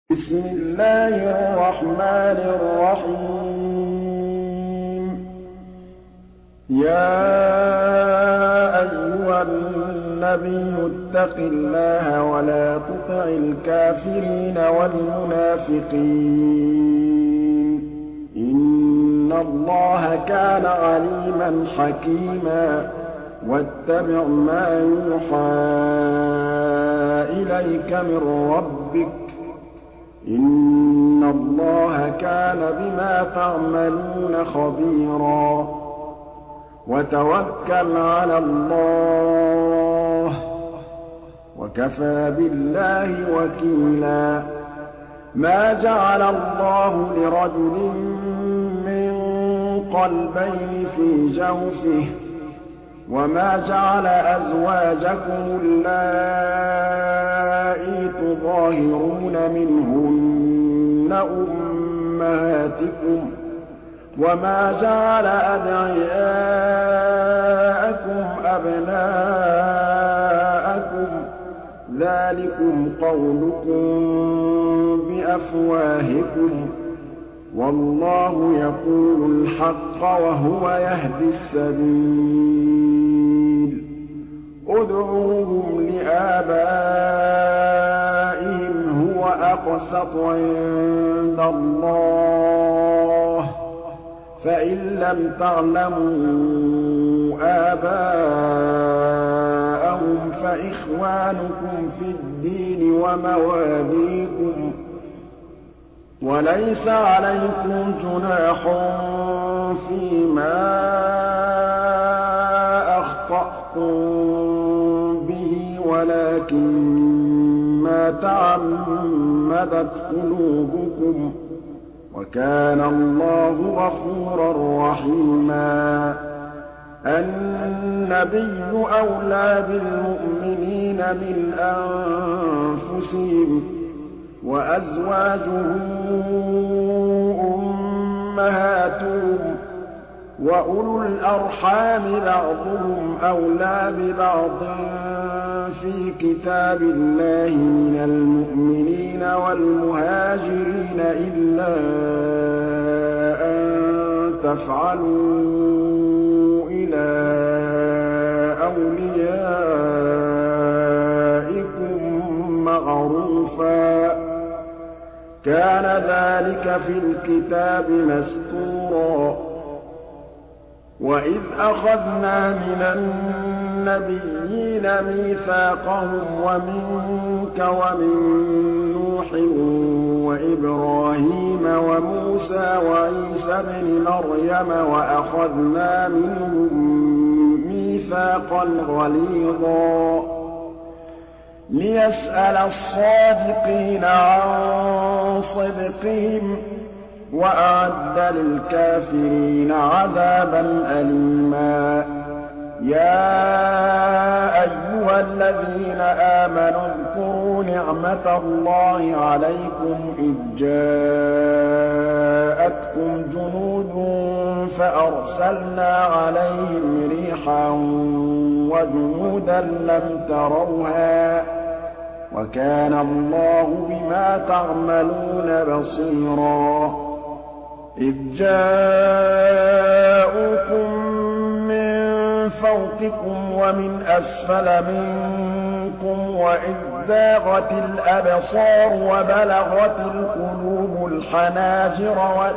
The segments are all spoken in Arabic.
بسم الله الرحمن الرحيم يا أيها النبي اتق الله ولا تطع الكافرين والمنافقين إن الله كان عليما حكيما واتبع ما يوحى إليك من ربك إن الله كان بما تعملون خبيرا وتوكل على الله وكفى بالله وكيلا ما جعل الله لرجل من قلبين في جوفه وما جعل أزواجكم اللائي تظاهرون منهن أمهاتكم وما جعل أدعياءكم أبناءكم ذلكم قولكم بأفواهكم والله يقول الحق وهو يهدي السبيل ادعوهم لآبائهم هو أقسط عند الله فإن لم تعلموا آباءهم فإخوانكم في الدين ومواليكم وليس عليكم جناح فيما أخطأتم به ولكن ما تعمدت قلوبكم وكان الله غفورا رحيما النبي أولى بالمؤمنين من أنفسهم وأزواجه أمهاتهم وأولو الأرحام بعضهم أولى ببعض في كتاب الله من المؤمنين والمهاجرين إلا أن تفعلوا إلى أوليائكم معروفا كان ذلك في الكتاب مسطورا وإذ أخذنا من النبيين ميثاقهم ومنك ومن نوح وإبراهيم وموسى وعيسى ابن مريم وأخذنا منهم ميثاقا غليظا ليسأل الصادقين عن صدقهم وأعد للكافرين عذابا أليما يا أيها الذين آمنوا اذكروا نعمة الله عليكم إذ جاءتكم جنود فأرسلنا عليهم ريحا وجنودا لم تروها وكان الله بما تعملون بصيرا إذ جاءوكم من فوقكم ومن أسفل منكم وإذ زاغت الأبصار وبلغت القلوب الحناجر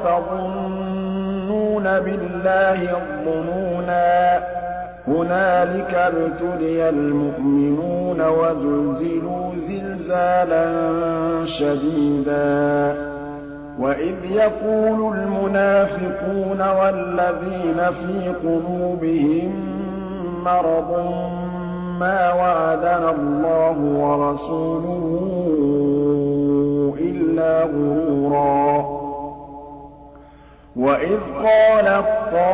وتظنون بالله الظنونا هنالك ابتلي المؤمنون وزلزلوا زلزالا شديدا وإذ يقول المنافقون والذين في قلوبهم مرض ما وعدنا الله ورسوله إلا غرورا وإذ قالت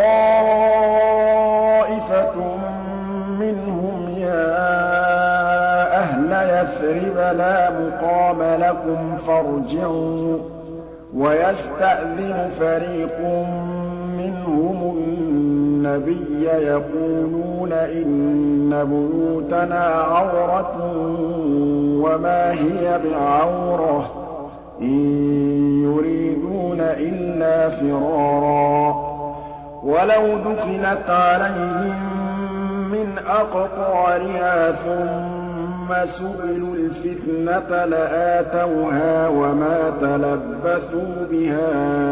طائفة منهم يا أهل يثرب لا مقام لكم فارجعوا ويستأذن فريق منهم النبي يقولون إن بيوتنا عورة وما هي بعورة إِن يُرِيدُونَ إِلَّا فِرَارًا وَلَوْ دُخِلَتْ عَلَيْهِم مِّنْ أَقْطَارِهَا ثُمَّ سُئِلُوا الْفِتْنَةَ لَآتَوْهَا وَمَا تَلَبَّثُوا بِهَا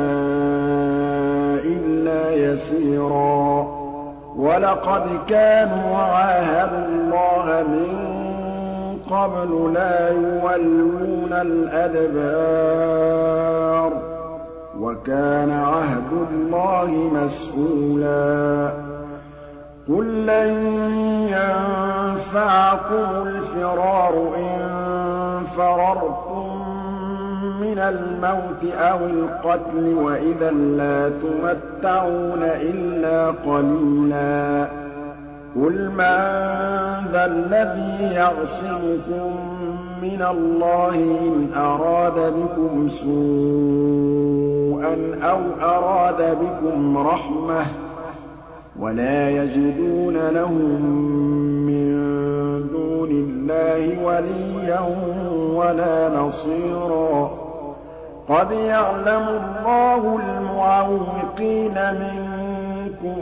إِلَّا يَسِيرًا وَلَقَدْ كَانُوا عَاهَدُوا اللَّهَ مِن قَبْلُ لَا يُوَلُّونَ الْأَدْبَارَ وَكَانَ عَهْدُ اللَّهِ مَسْئُولًا قُل لَّن يَنفَعَكُمُ الْفِرَارُ إِن فَرَرْتُم مِّنَ الْمَوْتِ أَوِ الْقَتْلِ وَإِذًا لَّا تُمَتَّعُونَ إِلَّا قَلِيلًا قُلْ مَن ذَا الَّذِي يَعْصِمُكُم مِّنَ اللَّهِ إِنْ أَرَادَ بِكُمْ سُوءًا أَوْ أَرَادَ بِكُمْ رَحْمَةً وَلَا يَجِدُونَ لَهُم مِّن دُونِ اللَّهِ وَلِيًّا وَلَا نَصِيرًا قَدْ يَعْلَمُ اللَّهُ الْمُعَوِّقِينَ مِنكُمْ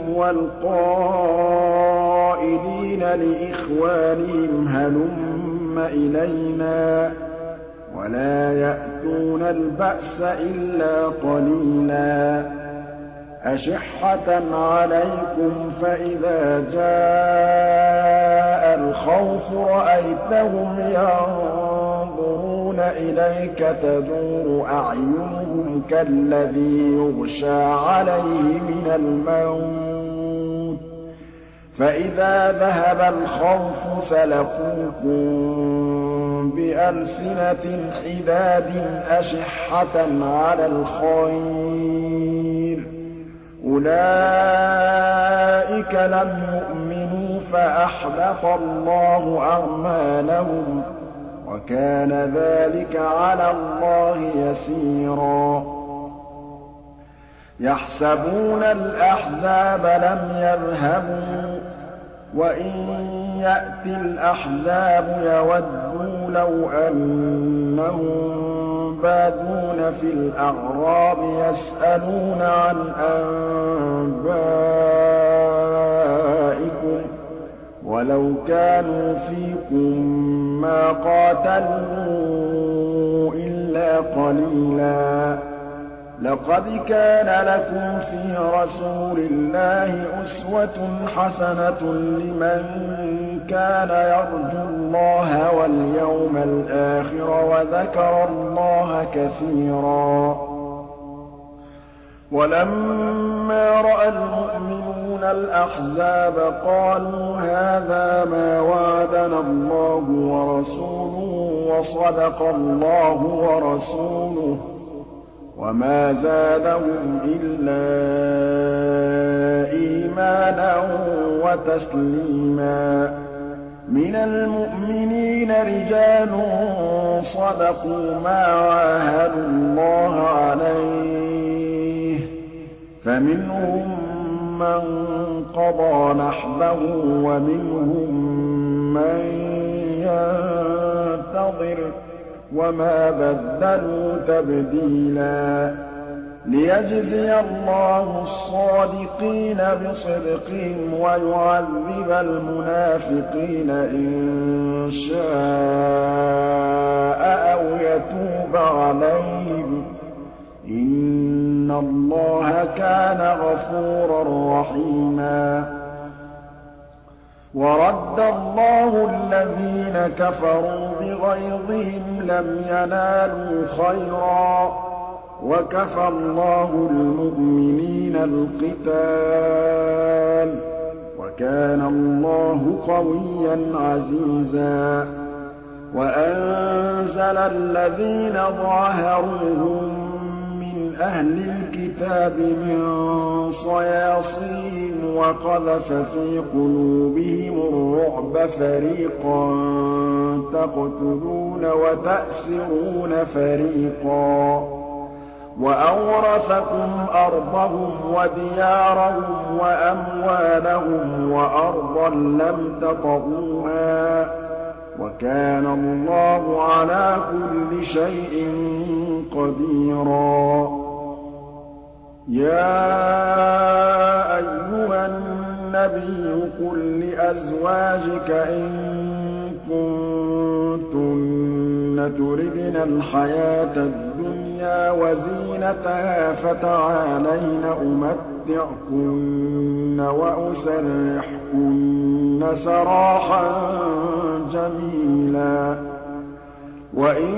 وَالْقَائِلِينَ لِإِخْوَانِهِمْ هَلُمَّ إِلَيْنَا وَلَا يَأْتُونَ الْبَأْسَ إِلَّا قَلِيلًا أَشِحَّةً عَلَيْكُمْ فَإِذَا جَاءَ الْخَوْفُ رَأَيْتَهُمْ يَنظُرُونَ إِلَيْكَ تَدُورُ أَعْيُنُهُمْ كَالَّذِي يُغْشَىٰ عَلَيْهِ مِنَ الْمَوْتِ فَإِذَا ذَهَبَ الْخَوْفُ سَلَقُوكُم بِأَلْسِنَةٍ حِدَادٍ أَشِحَّةً عَلَى الْخَيْرِ أُولَٰئِكَ لَمْ يُؤْمِنُوا فَأَحْبَطَ اللَّهُ أَعْمَالَهُمْ وَكَانَ ذَٰلِكَ عَلَى اللَّهِ يَسِيرًا يَحْسَبُونَ الْأَحْزَابَ لَمْ يَذْهَبُوا وَإِن يَأْتِ الْأَحْزَابُ يَوَدُّوا لَوْ أَنَّهُم بَادُونَ فِي الْأَعْرَابِ يَسْأَلُونَ عَنْ أَنبَائِكُمْ وَلَوْ كَانُوا فِيكُم مَّا قَاتَلُوا إِلَّا قَلِيلًا لَقَدْ كَانَ لَكُمْ فِي رَسُولِ اللَّهِ أُسْوَةٌ حَسَنَةٌ لِّمَن كَانَ يَرْجُو اللَّهَ وَالْيَوْمَ الْآخِرَ وَذَكَرَ اللَّهَ كَثِيرًا وَلَمَّا رَأَى الْمُؤْمِنُونَ الْأَحْزَابَ قَالُوا هَٰذَا مَا وَعَدَنَا اللَّهُ وَرَسُولُهُ وَصَدَقَ اللَّهُ وَرَسُولُهُ وَمَا زَادَهُمْ إِلَّا إِيمَانًا وَتَسْلِيمًا مِنَ الْمُؤْمِنِينَ رِجَالٌ صَدَقُوا مَا عَاهَدُوا اللَّهَ عَلَيْهِ فَمِنْهُم مَّن قَضَىٰ نَحْبَهُ وَمِنْهُم مَّن يَنتَظِرُ وَمَا بَدَّلُوا تَبْدِيلًا لِيَجْزِيَ اللَّهُ الصَّادِقِينَ بِصِدْقِهِمْ وَيُعَذِّبَ الْمُنَافِقِينَ إِن شَاءَ أَوْ يَتُوبَ عَلَيْهِمْ إِنَّ اللَّهَ كَانَ غَفُورًا رَّحِيمًا وَرَدَّ اللَّهُ الَّذِينَ كَفَرُوا بِغَيْظِهِمْ لَمْ يَنَالُوا خَيْرًا وَكَفَى اللَّهُ الْمُؤْمِنِينَ الْقِتَالَ وَكَانَ اللَّهُ قَوِيًّا عَزِيزًا وَأَنزَلَ الَّذِينَ ظَاهَرُوهُم مِّنْ أَهْلِ الْكِتَابِ مِن صَيَاصِيهِمْ وَقَذَفَ فِي قُلُوبِهِمُ الرُّعْبَ فَرِيقًا تَقْتُلُونَ وَتَأْسِرُونَ فَرِيقًا وَأَوْرَثَكُمْ أَرْضَهُمْ وَدِيَارَهُمْ وَأَمْوَالَهُمْ وَأَرْضًا لَّمْ تَطَئُوهَا وكان الله على كل شيء قديرا. يا أيها النبي قل لأزواجك إن كنتن تردن الحياة الدنيا وزينتها فتعالين أمتعكن وأسرحكن سراحا جميلا. وإن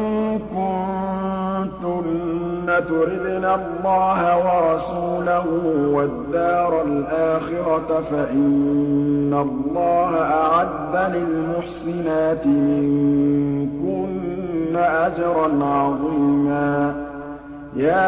كنتن تردن الله ورسوله والدار الآخرة فإن الله أعد للمحسنات منكن أجرا عظيما. يا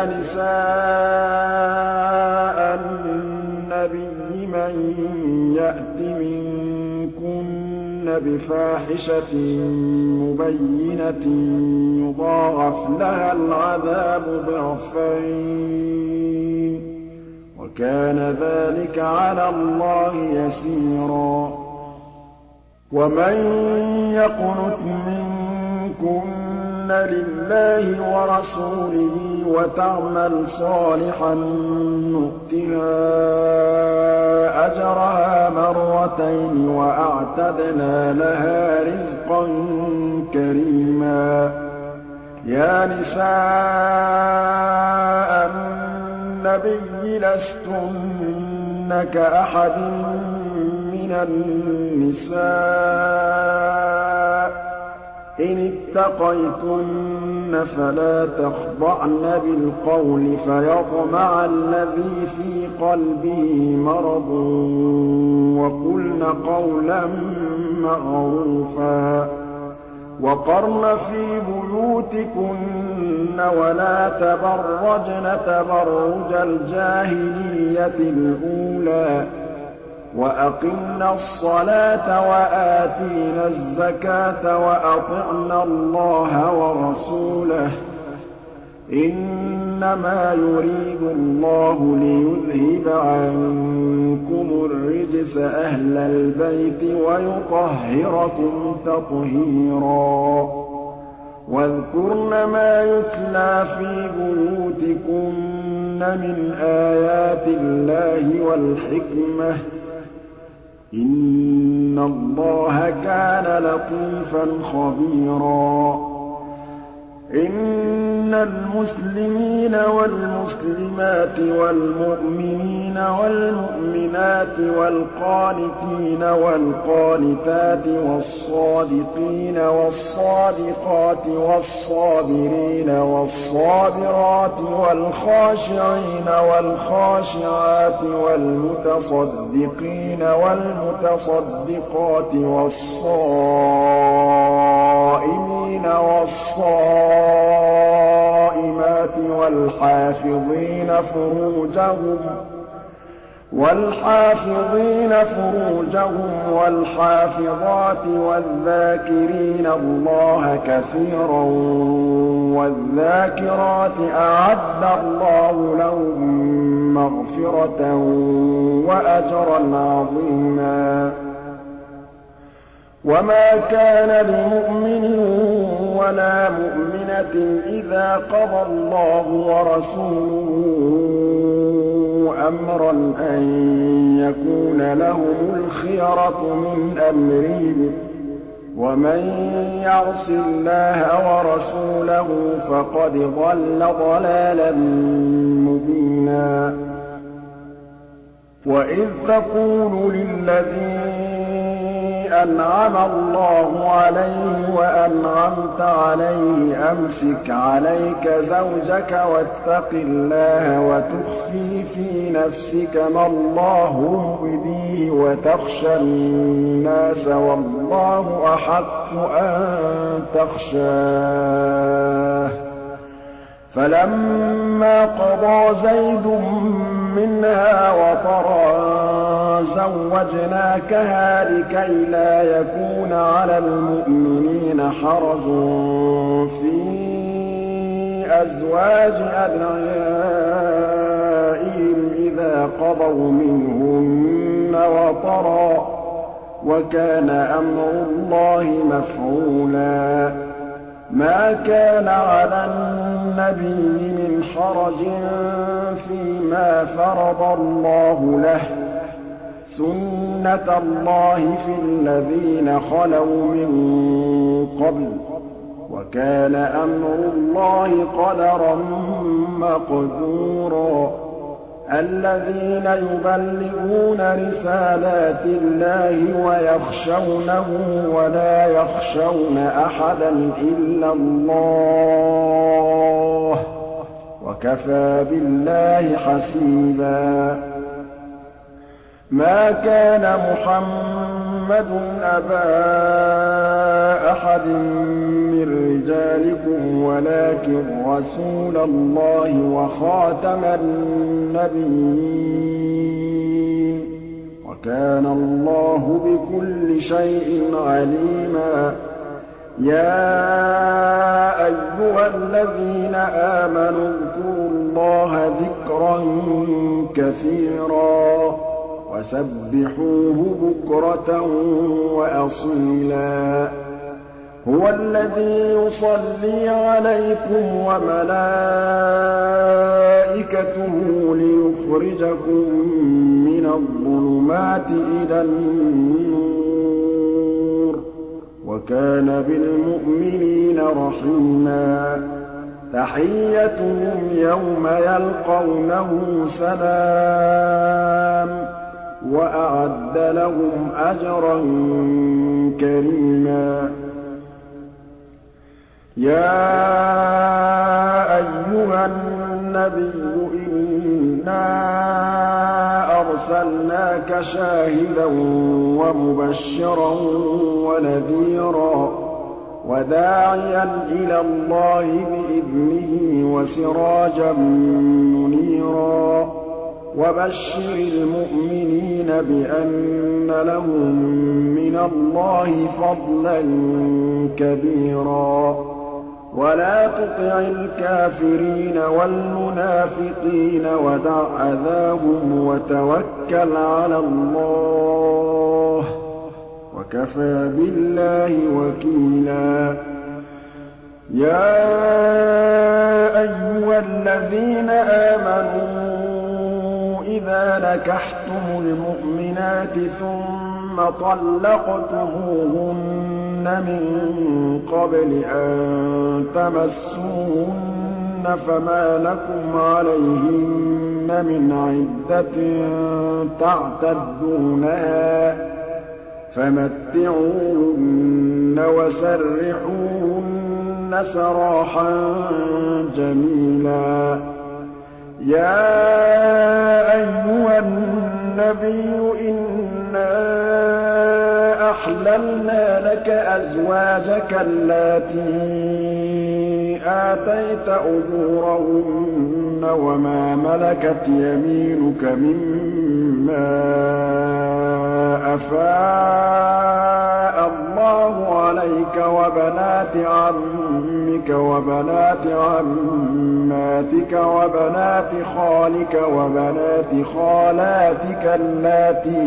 نساء النبي من يأت منكن بفاحشة مبينة يضاعف لها العذاب ضعفين وكان ذلك على الله يسيرا. ومن يقنت منكن لله ورسوله وتعمل صالحا نؤتها أجرها مرتين وأعتدنا لها رزقا كريما. يا نساء النبي لستن كأحد من النساء إن اتقيتن فلا تخضعن بالقول فيطمع الذي في قلبه مرض وقلن قولا معروفا. وقرن في بيوتكن ولا تبرجن تبرج الجاهلية الأولى وأقمنا الصلاة وآتينا الزكاة وأطعنا الله ورسوله إنما يريد الله ليذهب عنكم الرجس أهل البيت ويطهركم تطهيرا. واذكرن ما يتلى في بيوتكن من آيات الله والحكمة إن الله كان لطيفا خبيرا. إن المسلمين والمسلمات والمؤمنين والمؤمنات والقانتين والقانتات والصادقين والصادقات والصابرين والصابرات والخاشعين والخاشعات والمتصدقين والمتصدقات والصائمين والصائمات والحافظين فروجهم والحافظات والذاكرين الله كثيرا والذاكرات أعد الله لهم مغفرة وأجرا عظيما. وما كان لمؤمن ولا مؤمنة إذا قضى الله ورسوله أمرا أن يكون لهم الخيرة من أمرهم ومن يعص الله ورسوله فقد ضل ضلالا مبينا. وإذ تقول للذي أنعم الله عليه وأنعمت عليه أمسك عليك زوجك واتق الله وتخفي في نفسك ما الله مبديه وتخشى الناس والله أحق أن تخشاه. فلما قضى زيد منها وطرا زوجناكها لكي لا يكون على المؤمنين حرج في أزواج أدعيائهم إذا قضوا منهن وطرا وَكَانَ أَمْرُ اللَّهِ مَفْعُولًا مَا كَانَ عَلَى النَّبِيِّ مِنْ حَرَجٍ فِيمَا فَرَضَ اللَّهُ لَهُ ۖ سُنَّةَ اللَّهِ فِي الَّذِينَ خَلَوْا مِن قَبْلُ ۚ وَكَانَ أَمْرُ اللَّهِ قَدَرًا مَّقْدُورًا الَّذِينَ يُبَلِّغُونَ رِسَالَاتِ اللَّهِ وَيَخْشَوْنَهُ وَلَا يَخْشَوْنَ أَحَدًا إِلَّا اللَّهَ ۗ وَكَفَىٰ بِاللَّهِ حَسِيبًا مَا كَانَ مُحَمَّدٌ أَبَا أَحَدٍ مِّن رِّجَالِكُمْ وَلَٰكِن رَّسُولَ اللَّهِ وَخَاتَمَ النَّبِيِّينَ ۗ وَكَانَ اللَّهُ بِكُلِّ شَيْءٍ عَلِيمًا يَا أَيُّهَا الَّذِينَ آمَنُوا اذْكُرُوا اللَّهَ ذِكْرًا كَثِيرًا وَسَبِّحُوهُ بُكْرَةً وَأَصِيلًا هُوَ الَّذِي يُصَلِّي عَلَيْكُمْ وَمَلَائِكَتُهُ لِيُخْرِجَكُم مِّنَ الظُّلُمَاتِ إِلَى النُّورِ ۚ وَكَانَ بِالْمُؤْمِنِينَ رَحِيمًا تَحِيَّتُهُمْ يَوْمَ يَلْقَوْنَهُ سَلَامٌ ۚ وَأَعَدَّ لَهُمْ أَجْرًا كَرِيمًا يَا أَيُّهَا النَّبِيُّ إِنَّا أَرْسَلْنَاكَ شَاهِدًا وَمُبَشِّرًا وَنَذِيرًا وَدَاعِيًا إِلَى اللَّهِ بِإِذْنِهِ وَسِرَاجًا مُّنِيرًا وَبَشِّرِ الْمُؤْمِنِينَ بِأَنَّ لَهُم مِّنَ اللَّهِ فَضْلًا كَبِيرًا وَلَا تُطِعِ الْكَافِرِينَ وَالْمُنَافِقِينَ وَدَعْ أَذَاهُمْ وَتَوَكَّلْ عَلَى اللَّهِ ۚ وَكَفَىٰ بِاللَّهِ وَكِيلًا يَا أَيُّهَا الَّذِينَ آمَنُوا إِذَا نَكَحْتُمُ الْمُؤْمِنَاتِ ثُمَّ طَلَّقْتُمُوهُنَّ مِن قَبْلِ أَن تَمَسُّوهُنَّ فَمَا لَكُمْ عَلَيْهِنَّ مِنْ عِدَّةٍ تَعْتَدُّونَهَا فَمَتِّعُوهُنَّ وَسَرِّحُوهُنَّ سَرَاحًا جَمِيلًا يَا أَيُّهَا النَّبِيُّ إِنَّا أَحْلَلْنَا لَكَ أَزْوَاجَكَ اللَّاتِي آتَيْتَ أُجُورَهُنَّ وَمَا مَلَكَتْ يَمِينُكَ مِمَّا أَفَاءَ اللَّهُ عَلَيْكَ وَبَنَاتِ عَمِّكَ وَبَنَاتِ عَمَّاتِكَ وَبَنَاتِ خَالِكَ وَبَنَاتِ خَالَاتِكَ اللَّاتِي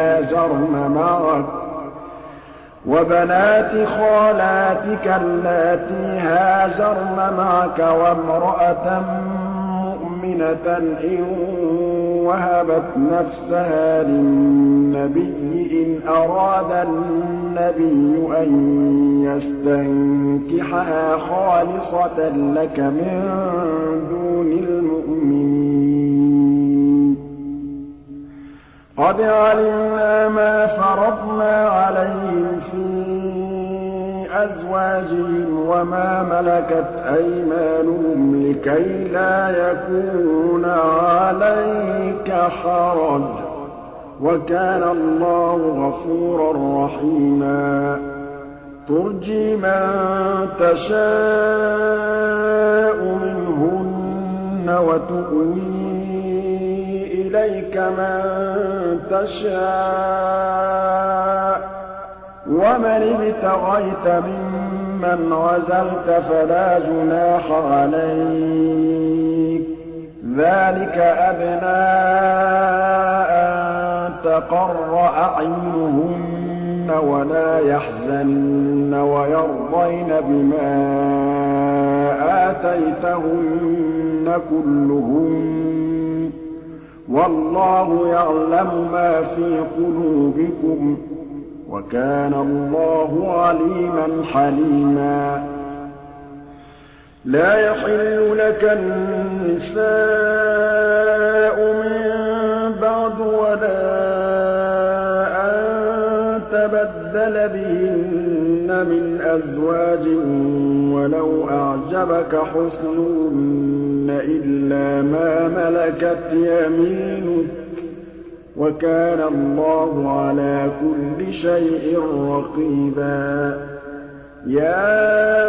هَاجَرْنَ مَعَكَ وَامْرَأَةً مُّؤْمِنَةً إِن وَهَبَتْ نَفْسَهَا لِلنَّبِيِّ إِنْ أَرَادَ النَّبِيُّ أَن يَسْتَنكِحَهَا خَالِصَةً لَّكَ مِن دُونِ الْمُؤْمِنِينَ قَدْ عَلِمْنَا مَا فَرَضْنَا عَلَيْهِمْ فِي أَزْوَاجِهِمْ وَمَا مَلَكَتْ أَيْمَانُهُمْ لِكَيْلَا يَكُونَ عَلَيْكَ حَرَجٌ ۗ وَكَانَ اللَّهُ غَفُورًا رَّحِيمًا تُرْجِي مَن تَشَاءُ مِنْهُنَّ وَتُؤْوِي إِلَيْكَ مَن تَشَاءُ ۖ وَمَنِ ابْتَغَيْتَ مِمَّنْ عَزَلْتَ فَلَا جُنَاحَ عَلَيْكَ ۚ ذَٰلِكَ أَدْنَىٰ أَن تَقَرَّ أَعْيُنُهُنَّ ولا يحزنن ويرضين بما آتيتهن كلهن والله يعلم ما في قلوبكم وكان الله عليما حليما لا يحل لك النساء من بعد ولا أن تبدل بهن من أزواج ولو أعجبك حسنهن إلا ما ملكت يمينك وكان الله على كل شيء رقيبا يا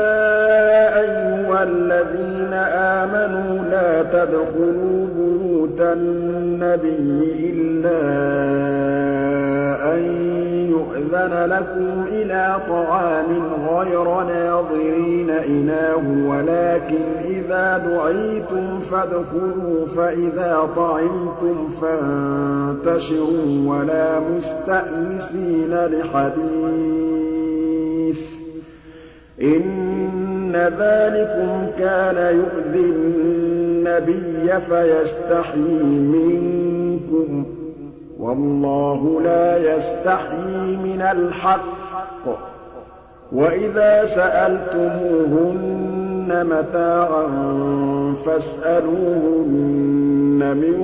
أيها الذين آمنوا لا تدخلوا بيوت النبي إلا أن يؤذن لكم إلى طعام غير ناظرين إناه ولكن إذا دعيتم فادخلوا فإذا طعمتم فانتشروا ولا مستأنسين لحديث إن ذلكم كان يؤذي النبي فيستحيي منكم والله لا يستحيي من الحق وإذا سألتموهن متاعا فاسألوهن من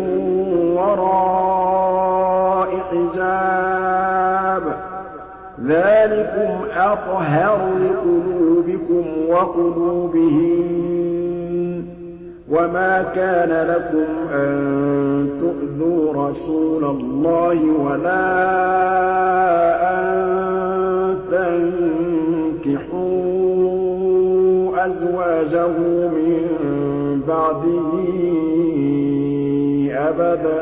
وراء حجاب ذلكم أطهر لقلوبكم وقلوبهن وما كان لكم أن تؤذوا رسول الله ولا أن تنكحوا أزواجه من بعده أبدا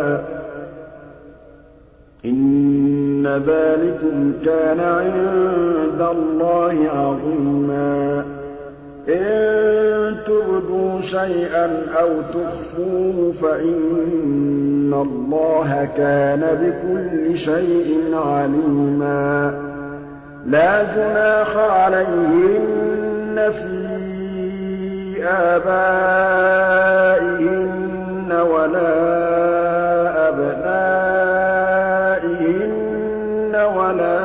إن ذلكم كان عند الله عظيما إن تبدوا شيئا أو تخفوه فإن الله كان بكل شيء عليما لا جناح عليهن في آبائهن ولا أبنائهن ولا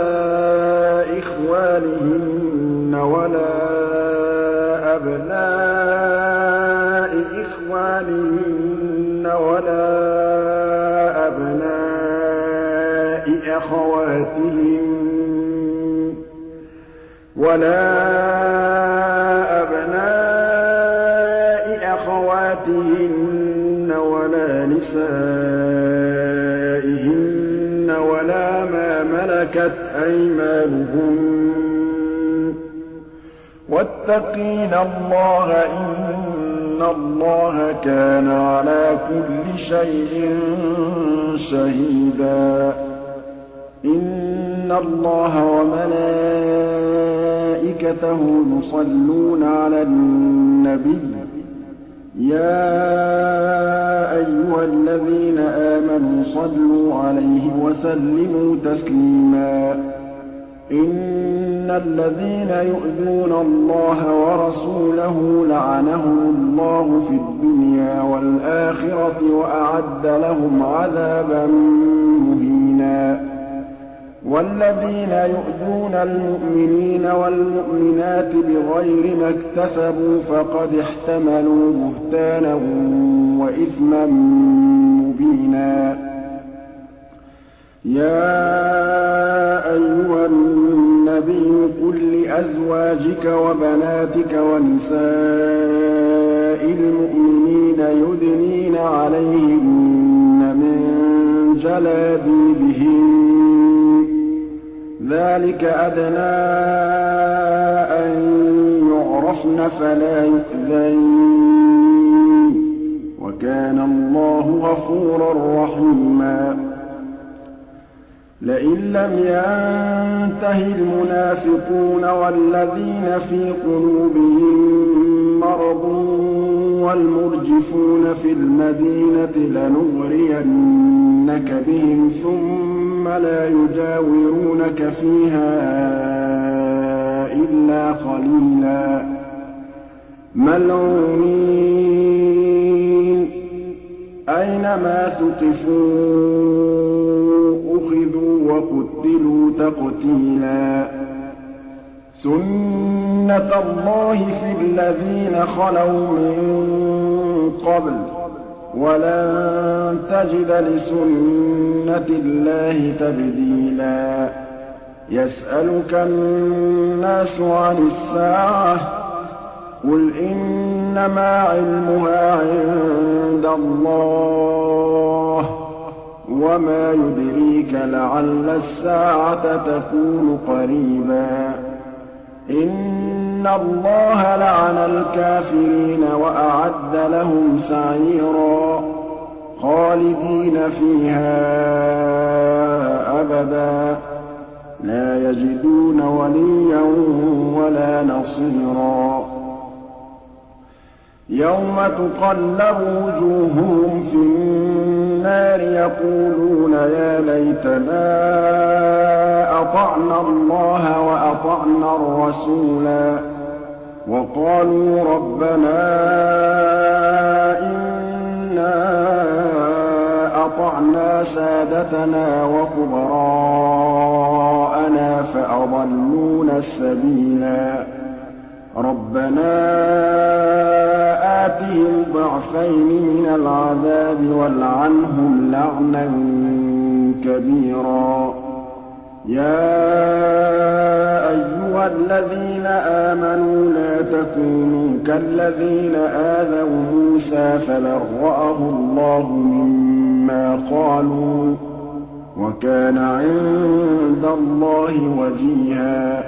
إخوانهن ولا أبناء إخوانهن ولا أبناء أخواتهن ولا أبناء أخواتهن ولا نسائهن ولا ما ملكت أيمانهن واتقين الله إن الله كان على كل شيء شهيدا إن الله وملائكته يصلون على النبي يا أيها الذين آمنوا صلوا عليه وسلموا تسليما إن الذين يؤذون الله ورسوله لعنهم الله في الدنيا والآخرة وأعد لهم عذابا مهينا والذين يؤذون المؤمنين والمؤمنات بغير ما اكتسبوا فقد احتملوا بهتانا وإثما مبينا يا أيها النبي قل لأزواجك وبناتك ونساء المؤمنين يدنين عليهن من جلابيبهن ذلك أدنى أن يعرفن فلا يؤذين وكان الله غفورا رحيما لئن لم ينته المنافقون والذين في قلوبهم مرض وَالْمُرْجِفُونَ فِي الْمَدِينَةِ لَنُغْرِيَنَّكَ بِهِمْ ثُمَّ لَا يُجَاوِرُونَكَ فِيهَا إِلَّا قَلِيلًا مَّلْعُونِينَ أَيْنَمَا ثُقِفُوا أُخِذُوا وَقُتِّلُوا تَقْتِيلًا سُنَّةَ اللَّهِ فِي الَّذِينَ خَلَوْا مِن قَبْلُ ۖ وَلَن تَجِدَ لِسُنَّةِ اللَّهِ تَبْدِيلًا يَسْأَلُكَ النَّاسُ عَنِ السَّاعَةِ ۖ قُلْ إِنَّمَا عِلْمُهَا عِندَ اللَّهِ ۚ وَمَا يُدْرِيكَ لَعَلَّ السَّاعَةَ تَكُونُ قَرِيبًا إِنَّ اللَّهَ لَعَنَ الْكَافِرِينَ وَأَعَدَّ لَهُمْ سَعِيرًا خَالِدِينَ فِيهَا أَبَدًا لَّا يَجِدُونَ وَلِيًّا وَلَا نَصِيرًا يَوْمَ تُقَلَّبُ وُجُوهُهُمْ فِي النَّارِ يَقُولُونَ يَا لَيْتَنَا أَطَعْنَا اللَّهَ وَأَطَعْنَا الرَّسُولَا وَقَالُوا رَبَّنَا إِنَّا أَطَعْنَا سَادَتَنَا وَكُبَرَاءَنَا فَأَضَلُّونَا السَّبِيلَا رَبَّنَا آتِهِمْ ضِعْفَيْنِ مِنَ الْعَذَابِ وَالْعَنْهُمْ لَعْنًا كَبِيرًا يَا أَيُّهَا الَّذِينَ آمَنُوا لَا تَكُونُوا كَالَّذِينَ آذَوْا مُوسَىٰ فَبَرَّأَهُ اللَّهُ مِمَّا قَالُوا ۚ وَكَانَ عِندَ اللَّهِ وَجِيهًا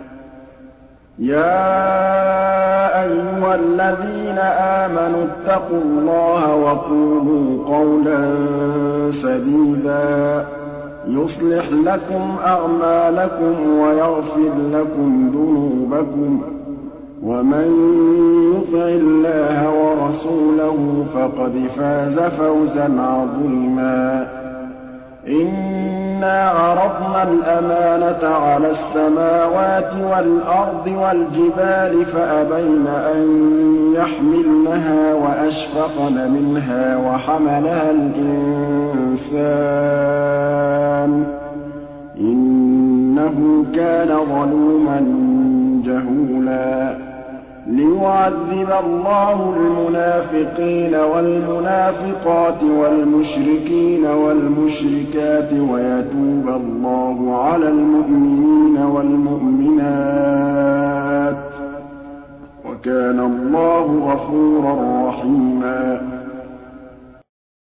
يَا أَيُّهَا الَّذِينَ آمَنُوا اتَّقُوا اللَّهَ وَقُولُوا قَوْلًا سَدِيدًا يُصْلِحْ لَكُمْ أَعْمَالَكُمْ وَيَغْفِرْ لَكُمْ ذُنُوبَكُمْ ۗ وَمَن يُطِعِ اللَّهَ وَرَسُولَهُ فَقَدْ فَازَ فَوْزًا عَظِيمًا إِنَّا عَرَضْنَا الْأَمَانَةَ عَلَى السَّمَاوَاتِ وَالْأَرْضِ وَالْجِبَالِ فَأَبَيْنَ أَن يَحْمِلْنَهَا وَأَشْفَقْنَ مِنْهَا وَحَمَلَهَا الْإِنسَانُ ۖ إِنَّهُ كَانَ ظَلُومًا جَهُولًا لِّيُعَذِّبَ اللَّهُ الْمُنَافِقِينَ وَالْمُنَافِقَاتِ وَالْمُشْرِكِينَ وَالْمُشْرِكَاتِ وَيَتُوبَ اللَّهُ عَلَى الْمُؤْمِنِينَ وَالْمُؤْمِنَاتِ ۗ وَكَانَ اللَّهُ غَفُورًا رَّحِيمًا